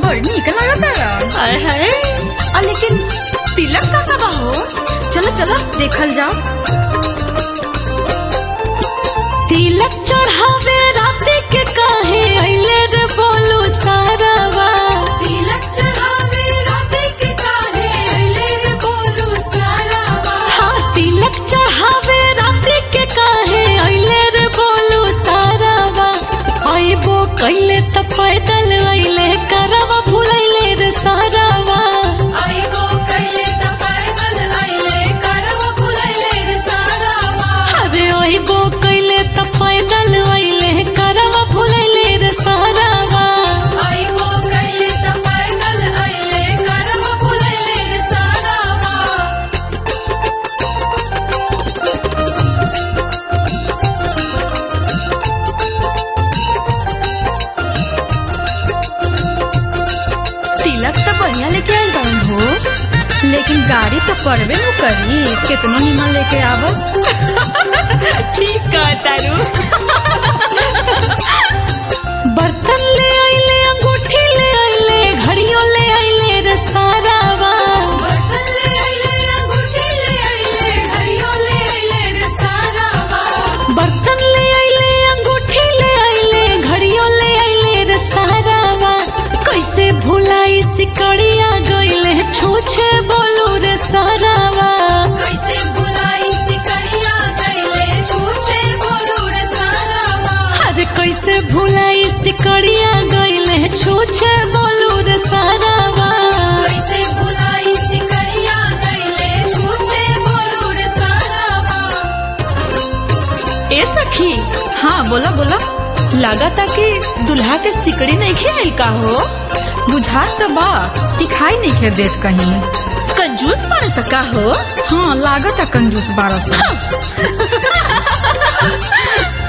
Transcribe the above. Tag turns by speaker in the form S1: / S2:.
S1: बड़ी निक लागता।
S2: हाय हाय, लेकिन तिलक का बा हो?
S1: चलो चलो देखल जाओ।
S2: तिलक चढ़ावे राती के काहे अइले रे बोलू सारावा।
S1: तिलक चढ़ावे राती के काहे अइले रे बोलू सारावा।
S2: हाँ, तिलक चढ़ावे राती के काहे अइले रे बोलू सारावा। आइबो कइले त पैदल अइले करवा भुलैले रे सारावा।
S1: आइबो कइले त पैदल अइले करवा भुलैले रे सारावा।
S2: अरे आइबो कइले त पैदल अइले करवा भुलैले रे सारावा।
S1: आइबो कइले त पैदल अइले करवा भुलैले रे सारावा।
S2: तिलक तो बढ़िया लेके आइल बाड़न हो,
S1: लेकिन गाड़ी तो करबे न करी, कितनो निमन लेके आवस।
S2: ठीक कहतारू। बर्तन ले आइले, अंगूठी ले आइले, घड़ियों ले आइले रे सारावा।
S1: बर्तन ले आइले, अंगूठी ले आइले, घड़ियों ले आइले रे सारावा।
S2: बर्तन ले आइले, अंगूठी ले आइले, घड़ियों ले आइले रे सारावा। कैसे भुलाई सिकड़िया गइले छूछे बोलू रे सारावा।
S1: कैसे भुलाई सिकड़िया गइले छूछे बोलू रे सारावा।
S2: अरे कैसे भुलाई सिकड़िया गइले छूछे बोलू रे सारावा।
S1: कैसे भुलाई सिकड़िया गइले छूछे बोलू रे सारावा।
S2: ए सखी,
S1: हाँ बोला बोला।
S2: लागता कि दुल्हा के सिकड़ी नहीं खेल का हो।
S1: बुझात तो बा, दिखाई नहीं खे देत कहीं।
S2: कंजूस पड़ सका हो।
S1: हाँ लागत कंजूस बारह सौ।